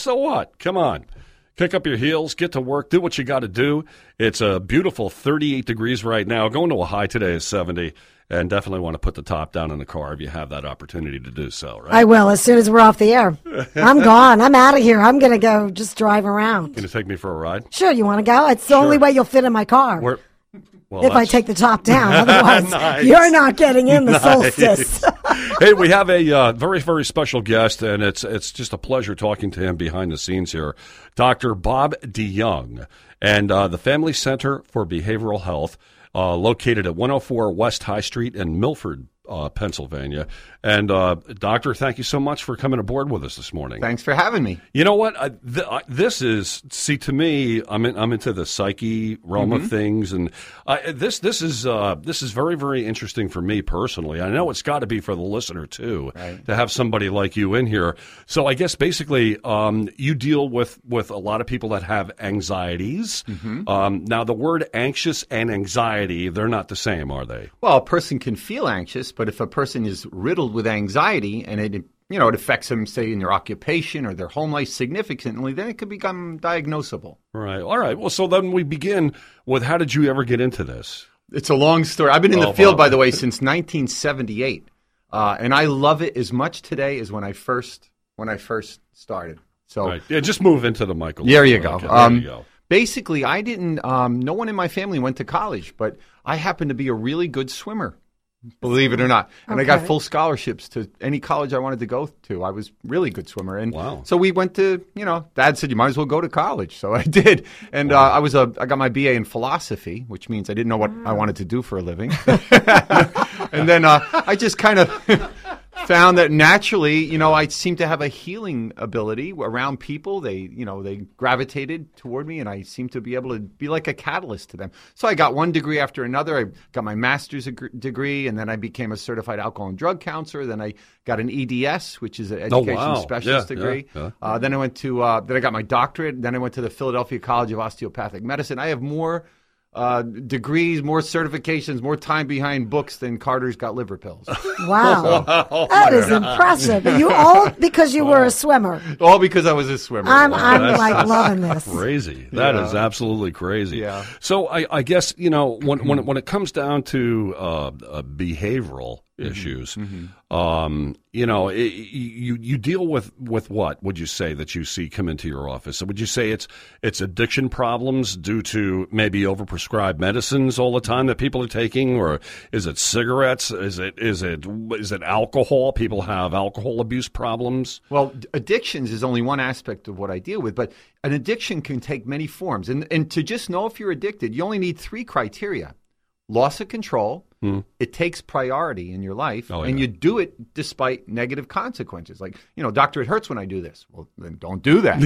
so what? Come on. Kick up your heels, get to work, do what you got to do. It's a beautiful 38 degrees right now. Going to a high today is 70, and definitely want to put the top down in the car if you have that opportunity to do so, right? I will as soon as we're off the air. I'm gone. I'm out of here. I'm going to go just drive around. Going to take me for a ride? Sure, you want to go? It's the only way you'll fit in my car. Well, if I take the top down. Otherwise, nice. You're not getting in the solstice. Hey, we have a very, very special guest, and it's just a pleasure talking to him behind the scenes here. Dr. Bob DeYoung, and the Family Center for Behavioral Health, located at 104 West High Street in Milford, Pennsylvania. And, Doctor, thank you so much for coming aboard with us this morning. Thanks for having me. You know what? This is, to me, I'm into the psyche realm of things, and this is very, very interesting for me personally. I know it's got to be for the listener too, right, to have somebody like you in here. So I guess basically, you deal with a lot of people that have anxieties. Now, the word anxious and anxiety, they're not the same, are they? Well, a person can feel anxious, but if a person is riddled with anxiety and it affects them, say, in their occupation or their home life significantly, then it could become diagnosable. Right. All right. Well, so then we begin with, how did you ever get into this? It's a long story. I've been in the field, by the way, since 1978, and I love it as much today as when I first started. So, right. Yeah, just move into the mic a little. There you go. Okay, there you go. Basically, I didn't. No one in my family went to college, but I happened to be a really good swimmer. Believe it or not. And I got full scholarships to any college I wanted to go to. I was really good swimmer. And so we went to, Dad said, you might as well go to college. So I did. And I got my BA in philosophy, which means I didn't know what I wanted to do for a living. And then I just kind of found that naturally, I seemed to have a healing ability around people. They gravitated toward me, and I seemed to be able to be like a catalyst to them. So I got one degree after another. I got my master's degree, and then I became a certified alcohol and drug counselor. Then I got an EDS, which is an education specialist degree. Then I went to then I got my doctorate. Then I went to the Philadelphia College of Osteopathic Medicine. I have more degrees, more certifications, more time behind books than Carter's got liver pills. Wow. That is impressive. You all because you were a swimmer. All because I was a swimmer. I'm like loving this. Crazy. That is absolutely crazy. Yeah. So I guess, when it comes down to behavioral issues, you deal with what would you say that you see come into your office? So would you say it's addiction problems due to maybe overprescribed medicines all the time that people are taking, or is it cigarettes? Is it alcohol? People have alcohol abuse problems. Well, addictions is only one aspect of what I deal with, but an addiction can take many forms. And to just know if you're addicted, you only need 3 criteria: loss of control. It takes priority in your life, and you do it despite negative consequences. Like, doctor, it hurts when I do this. Well, then don't do that.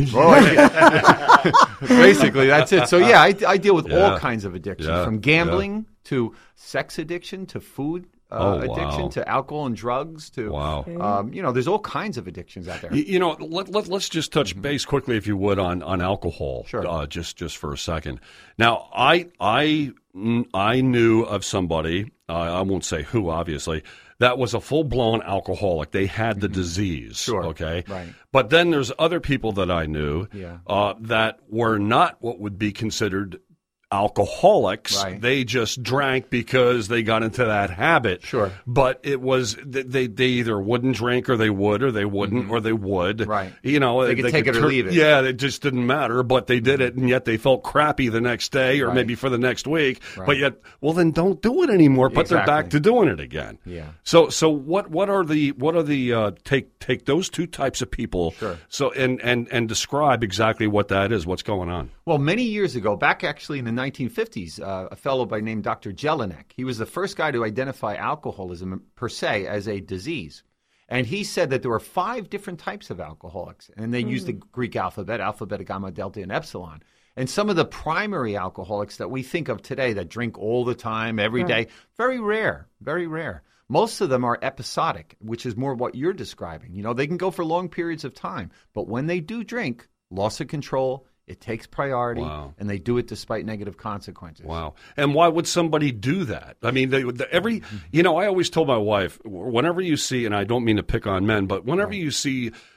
Basically, that's it. So, I deal with all kinds of addiction, from gambling to sex addiction to food addiction to alcohol and drugs to, there's all kinds of addictions out there. Let's just touch base quickly, if you would, on alcohol. Sure. Just for a second. Now, I knew of somebody, I won't say who, obviously, that was a full-blown alcoholic. They had the disease. Sure. Okay. Right. But then there's other people that I knew that were not what would be considered alcoholics. Right. They just drank because they got into that habit. Sure. But it was they either wouldn't drink, or they would, or they wouldn't, or they would. Right. They could take it or leave it. Yeah, it just didn't matter. But they did it, and yet they felt crappy the next day, or maybe for the next week. Right. But yet, well, then don't do it anymore. But they're back to doing it again. Yeah. So what are the take those two types of people? Sure. So and describe exactly what that is. What's going on? Well, many years ago, back actually in the 1950s, a fellow by name Dr. Jelinek, he was the first guy to identify alcoholism per se as a disease. And he said that there were 5 different types of alcoholics, and they used the Greek alphabet, alpha, beta, gamma, delta, and epsilon. And some of the primary alcoholics that we think of today that drink all the time, every day, very rare, very rare. Most of them are episodic, which is more what you're describing. They can go for long periods of time, but when they do drink, loss of control, it takes priority, and they do it despite negative consequences. Wow. And why would somebody do that? I mean, I always told my wife, whenever you see, and I don't mean to pick on men, but whenever you see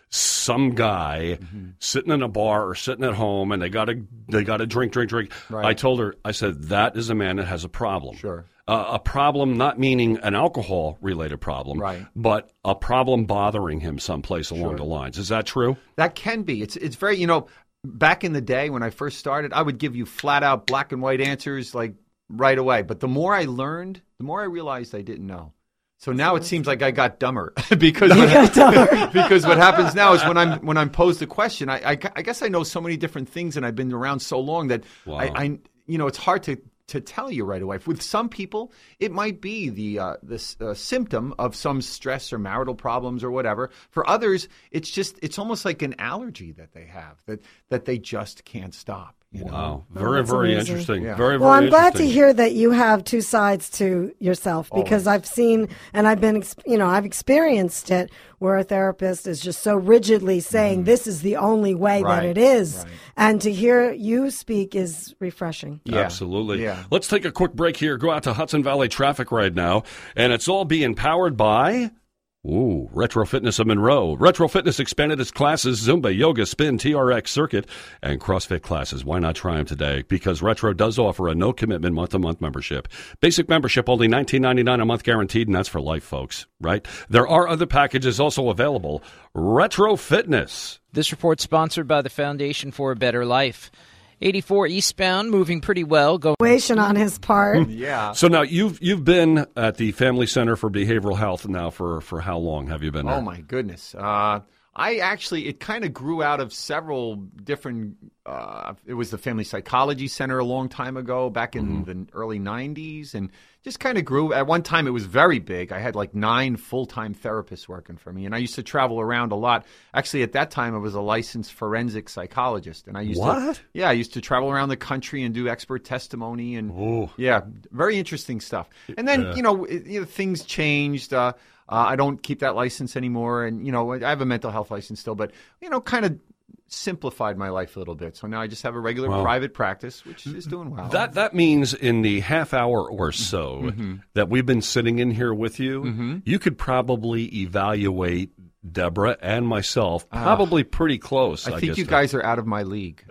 some guy sitting in a bar or sitting at home and they got to drink. Right. I told her, I said, that is a man that has a problem. Sure. A problem not meaning an alcohol-related problem, Right. but a problem bothering him someplace along the lines. Is that true? That can be. It's very, back in the day when I first started, I would give you flat out black and white answers like right away. But the more I learned, the more I realized I didn't know. So now it seems like I got dumber because because what happens now is when I'm posed a question, I guess I know so many different things and I've been around so long that I it's hard to tell you right away. With some people, it might be the symptom of some stress or marital problems or whatever. For others, it's almost like an allergy that they have that they just can't stop. Wow. Very, very amazing. interesting. Yeah. Very, Well, very I'm glad to interesting. hear that you have two sides to yourself because I've seen and I've been, I've experienced it where a therapist is just so rigidly saying this is the only way that it is. Right. And to hear you speak is refreshing. Yeah. Absolutely. Yeah. Let's take a quick break here. Go out to Hudson Valley traffic right now. And it's all being powered by Retro Fitness of Monroe. Retro Fitness expanded its classes, Zumba, Yoga, Spin, TRX, Circuit, and CrossFit classes. Why not try them today? Because Retro does offer a no-commitment month-to-month membership. Basic membership only $19.99 a month guaranteed, and that's for life, folks, right? There are other packages also available. Retro Fitness. This report sponsored by the Foundation for a Better Life. 84 eastbound, moving pretty well. Situation on his part. Yeah. So now you've been at the Family Center for Behavioral Health now for how long have you been there? Oh, my goodness. It kind of grew out of several different, it was the Family Psychology Center a long time ago, back in the early 90s, and just kind of grew. At one time, it was very big. I had like 9 full-time therapists working for me, and I used to travel around a lot. Actually, at that time, I was a licensed forensic psychologist, and I used I used to travel around the country and do expert testimony, and very interesting stuff. And then, things changed. I don't keep that license anymore, and I have a mental health license still, but kind of simplified my life a little bit. So now I just have a regular private practice, which is doing well. That means in the half hour or so that we've been sitting in here with you, you could probably evaluate Deborah and myself probably pretty close. I think you guys are out of my league.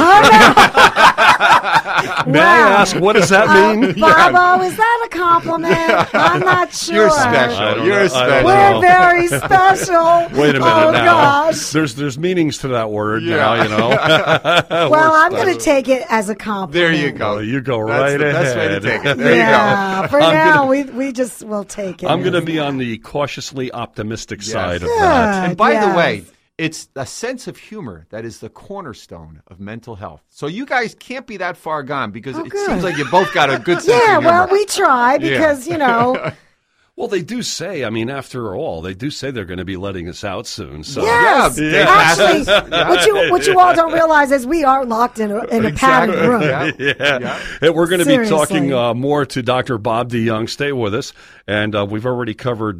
May I ask, what does that mean? Bobo, is that a compliment? I'm not sure. You're special. You're special. We're very special. Wait a minute oh, now. Gosh. There's meanings to that word now, Well, I'm going to take it as a compliment. There you go. You go That's right the ahead. best way to take it. There you go. For now, we just will take it. I'm going to be on the cautiously optimistic side of that. And by the Yes. way, it's a sense of humor that is the cornerstone of mental health. So you guys can't be that far gone because it good. seems like you both got a good sense Yeah, of humor. well, we try because, Well, they do say, after all, they do say they're going to be letting us out soon. So Yes. Yeah. Actually, what you all don't realize is we are locked in a padded room. Yeah. Hey, we're going to be Seriously. talking more to Dr. Bob DeYoung. Stay with us, and we've already covered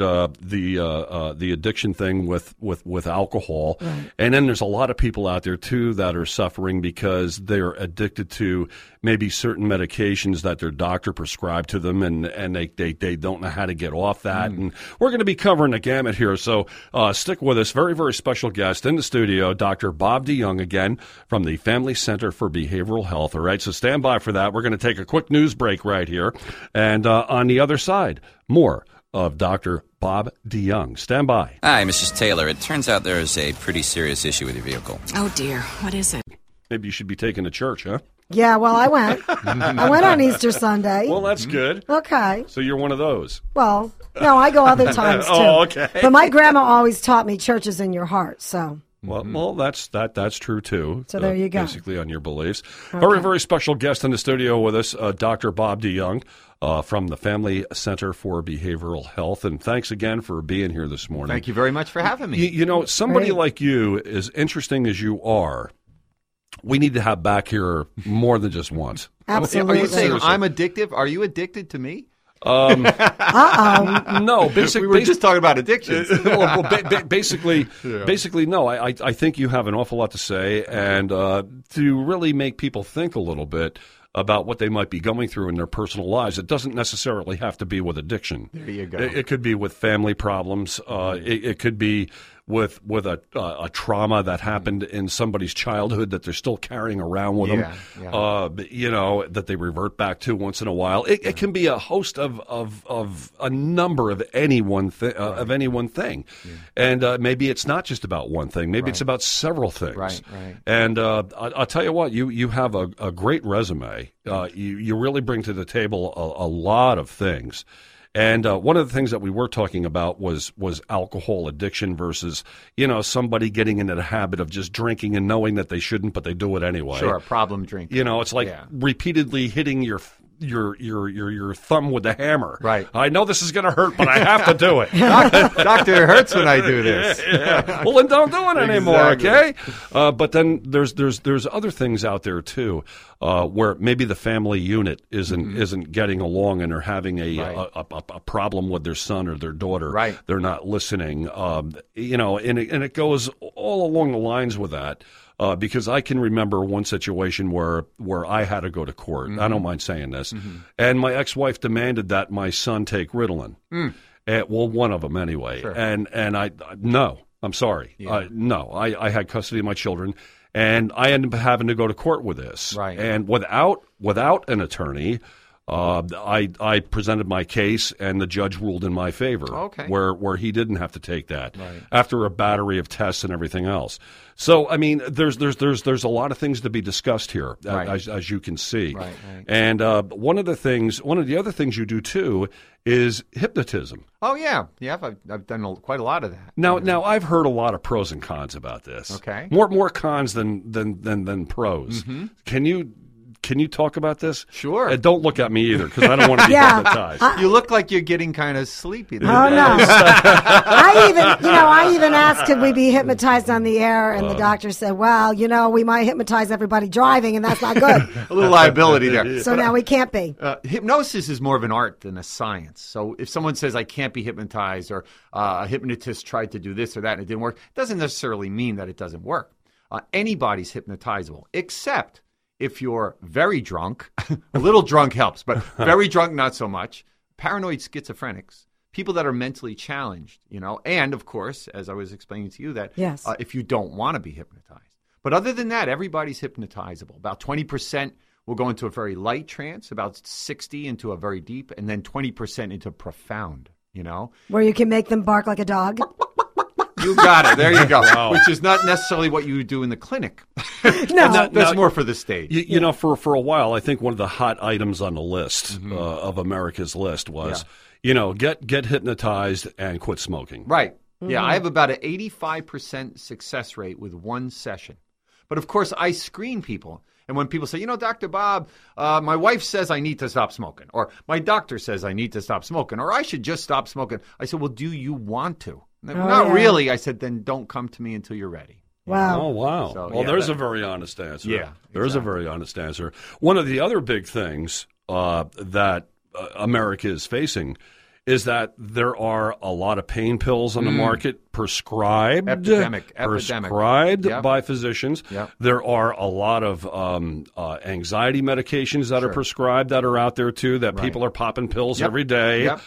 the addiction thing with alcohol, and then there's a lot of people out there too that are suffering because they're addicted to maybe certain medications that their doctor prescribed to them, and they don't know how to get off that. And we're going to be covering the gamut here, so stick with us. Very, very special guest in the studio, Dr. Bob DeYoung, again, from the Family Center for Behavioral Health. All right, so stand by for that. We're going to take a quick news break right here, and on the other side, more of Dr. Bob DeYoung. Stand by. Hi, Mrs. Taylor. It turns out there is a pretty serious issue with your vehicle. Oh, dear. What is it? Maybe you should be taken to church, huh? Yeah, well, I went. I went on Easter Sunday. Well, that's good. Okay. So you're one of those. Well, no, I go other times too. Oh, okay. But my grandma always taught me church is in your heart, so. Well, that's true too. So there you go. Basically, on your beliefs. Very, very special guest in the studio with us, Dr. Bob DeYoung from the Family Center for Behavioral Health. And thanks again for being here this morning. Thank you very much for having me. Somebody Great. like you, as interesting as you are, we need to have back here more than just once. Absolutely. Are you saying Seriously. I'm addictive? Are you addicted to me? No, We were just talking about addictions. basically, no. I think you have an awful lot to say, and to really make people think a little bit about what they might be going through in their personal lives. It doesn't necessarily have to be with addiction. There you go. It could be with family problems. It could be with a trauma that happened in somebody's childhood that they're still carrying around with them, that they revert back to once in a while. It can be a host of a number of any one thing, and maybe it's not just about one thing. Maybe it's about several things. Right. And I'll tell you what, you have a great resume. You really bring to the table a lot of things. And one of the things that we were talking about was alcohol addiction versus, somebody getting into the habit of just drinking and knowing that they shouldn't, but they do it anyway. Sure, problem drinking. It's like repeatedly hitting your thumb with the hammer. Right. I know this is going to hurt, but I have to do it. Doctor, it hurts when I do this. Yeah. Well, then don't do it anymore, okay? But then there's other things out there too, where maybe the family unit isn't getting along and they're having a problem with their son or their daughter. Right. They're not listening. And it goes all along the lines with that. Because I can remember one situation where I had to go to court. I don't mind saying this. And my ex-wife demanded that my son take Ritalin. One of them anyway. Sure. And I'm sorry. Yeah. I had custody of my children, and I ended up having to go to court with this. Right. And without an attorney, I presented my case, and the judge ruled in my favor. Okay. Where he didn't have to take that after a battery of tests and everything else. So I mean, there's a lot of things to be discussed here, as you can see. Right. And one of the other things you do too is hypnotism. Oh yeah. I've done quite a lot of that. Now I've heard a lot of pros and cons about this. Okay. More cons than pros. Can you talk about this? Sure. And don't look at me either, because I don't want to be hypnotized. You look like you're getting kind of sleepy there. Oh, no. I even asked, could we be hypnotized on the air? And the doctor said, well, we might hypnotize everybody driving, and that's not good. A little liability there. So now we can't be. Hypnosis is more of an art than a science. So if someone says, I can't be hypnotized, or a hypnotist tried to do this or that and it didn't work, it doesn't necessarily mean that it doesn't work. Anybody's hypnotizable, except if you're very drunk. A little drunk helps, but very drunk, not so much. Paranoid schizophrenics, people that are mentally challenged, and of course, as I was explaining to you, that if you don't want to be hypnotized. But other than that, everybody's hypnotizable. About 20% will go into a very light trance, about 60% into a very deep, and then 20% into profound, Where you can make them bark like a dog. You got it. There you go. Wow. Which is not necessarily what you do in the clinic. No. That's more for the stage. For a while, I think one of the hot items on the list of America's list was, get hypnotized and quit smoking. Right. Yeah, I have about an 85% success rate with one session. But of course, I screen people. And when people say, Dr. Bob, my wife says I need to stop smoking, or my doctor says I need to stop smoking, or I should just stop smoking. I said, well, do you want to? Not really. I said, then don't come to me until you're ready. Wow. Oh, wow. So, there's a very honest answer. Yeah. There's a very honest answer. One of the other big things that America is facing is that there are a lot of pain pills on the market prescribed. Epidemic. Prescribed by physicians. Yep. There are a lot of anxiety medications that are prescribed that are out there, too, that people are popping pills every day. Yep.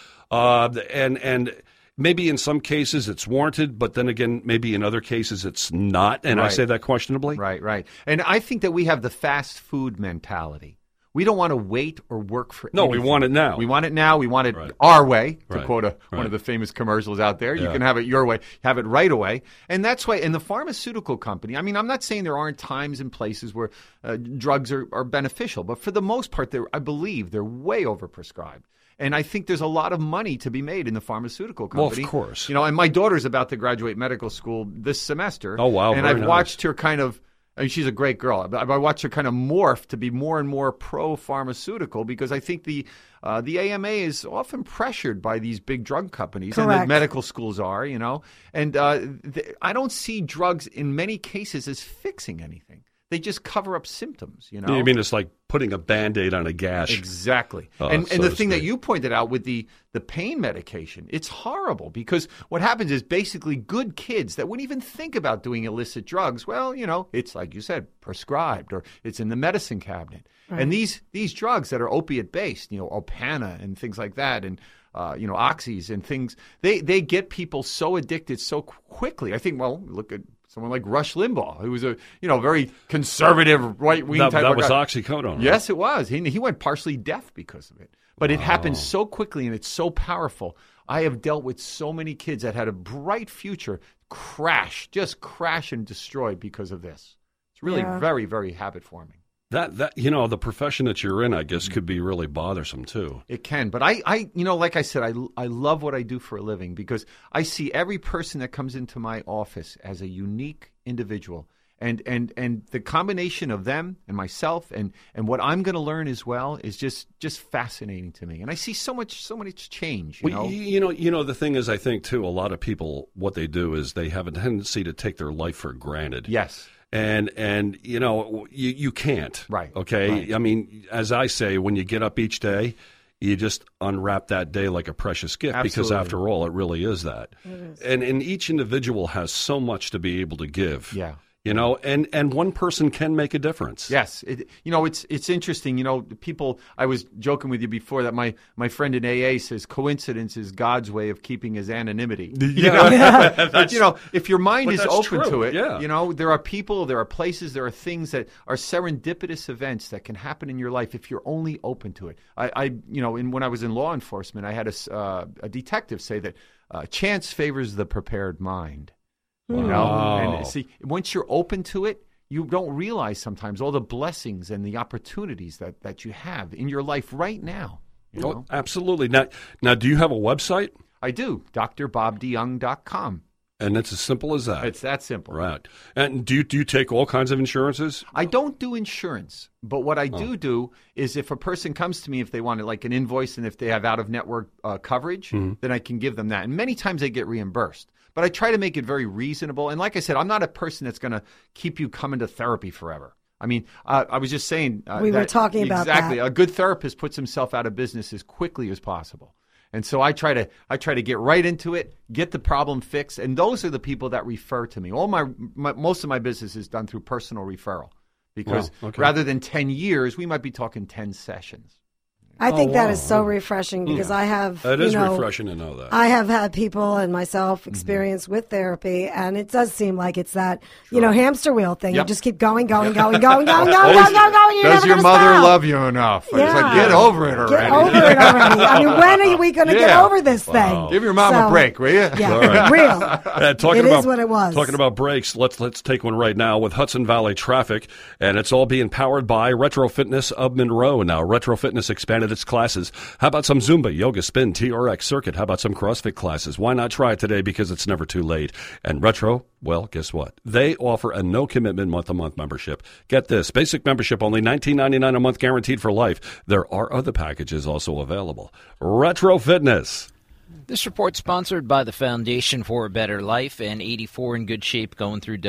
And maybe in some cases it's warranted, but then again, maybe in other cases it's not. And I say that questionably. Right. And I think that we have the fast food mentality. We don't want to wait or work for anything. We want it now. We want it now. We want it our way, to quote one of the famous commercials out there. You can have it your way, have it right away. And that's why in the pharmaceutical company, I'm not saying there aren't times and places where drugs are beneficial, but for the most part, I believe they're way overprescribed. And I think there's a lot of money to be made in the pharmaceutical company. Well, of course. And my daughter's about to graduate medical school this semester. Oh, wow. And I've watched her kind of, she's a great girl. I watched her kind of morph to be more and more pro-pharmaceutical because I think the AMA is often pressured by these big drug companies. Correct. And the medical schools are, And I don't see drugs in many cases as fixing anything. They just cover up symptoms, You mean it's like putting a Band-Aid on a gash? Exactly. And the thing that you pointed out with the pain medication, it's horrible because what happens is basically good kids that wouldn't even think about doing illicit drugs, well, it's like you said, prescribed or it's in the medicine cabinet. Right. And these drugs that are opiate-based, Opana and things like that, and oxys and things. They get people so addicted so quickly. I think, well, look at someone like Rush Limbaugh, who was a very conservative right-wing type of guy. That was oxycodone. Yes, it was. He went partially deaf because of it. But it happened so quickly and it's so powerful. I have dealt with so many kids that had a bright future just crash and destroy because of this. It's really very, very habit-forming. That the profession that you're in, I guess, could be really bothersome too. It can, but I like I said, I love what I do for a living because I see every person that comes into my office as a unique individual, and the combination of them and myself and what I'm going to learn as well is just fascinating to me, and I see so much change. The thing is, I think too, a lot of people, what they do is they have a tendency to take their life for granted. Yes. And you can't. Right. Okay. Right. I mean, as I say, when you get up each day, you just unwrap that day like a precious gift. Absolutely. Because after all, it really is that. It is. And each individual has so much to be able to give. Yeah. And one person can make a difference. Yes. It's interesting. People, I was joking with you before that my friend in AA says coincidence is God's way of keeping his anonymity. But, if your mind is open to it, there are people, there are places, there are things that are serendipitous events that can happen in your life if you're only open to it. When I was in law enforcement, I had a detective say that chance favors the prepared mind. And see, once you're open to it, you don't realize sometimes all the blessings and the opportunities that you have in your life right now. Oh, absolutely. Now, do you have a website? I do, drbobdeyoung.com. And it's as simple as that. It's that simple. Right. And do you take all kinds of insurances? I don't do insurance, but what I do is if a person comes to me, if they want like an invoice and if they have out-of-network coverage, then I can give them that. And many times they get reimbursed. But I try to make it very reasonable. And like I said, I'm not a person that's going to keep you coming to therapy forever. I mean, I was just saying. We were talking about that. Exactly. A good therapist puts himself out of business as quickly as possible. And so I try to get right into it, get the problem fixed. And those are the people that refer to me. Most of my business is done through personal referral because rather than 10 years, we might be talking 10 sessions. I think that is so refreshing because I have. It is refreshing to know that. I have had people and myself experience with therapy, and it does seem like it's that hamster wheel thing. Yep. You just keep going. You're Does never your gonna mother stop. love you enough? It's like, get over it already. Get over it already. I mean, when are we going to get over this thing? Give your mom a break, will you? Yeah, real. Talking it about, is what it was. Talking about breaks, let's take one right now with Hudson Valley Traffic, and it's all being powered by Retro Fitness of Monroe. Now, Retro Fitness expanded its classes. How about some Zumba, yoga, spin, TRX circuit? How about some CrossFit classes? Why not try it today because it's never too late? And Retro, well, guess what? They offer a no-commitment month-to-month membership. Get this, basic membership only $19.99 a month guaranteed for life. There are other packages also available. Retro Fitness. This report sponsored by the Foundation for a Better Life and 84 in good shape going through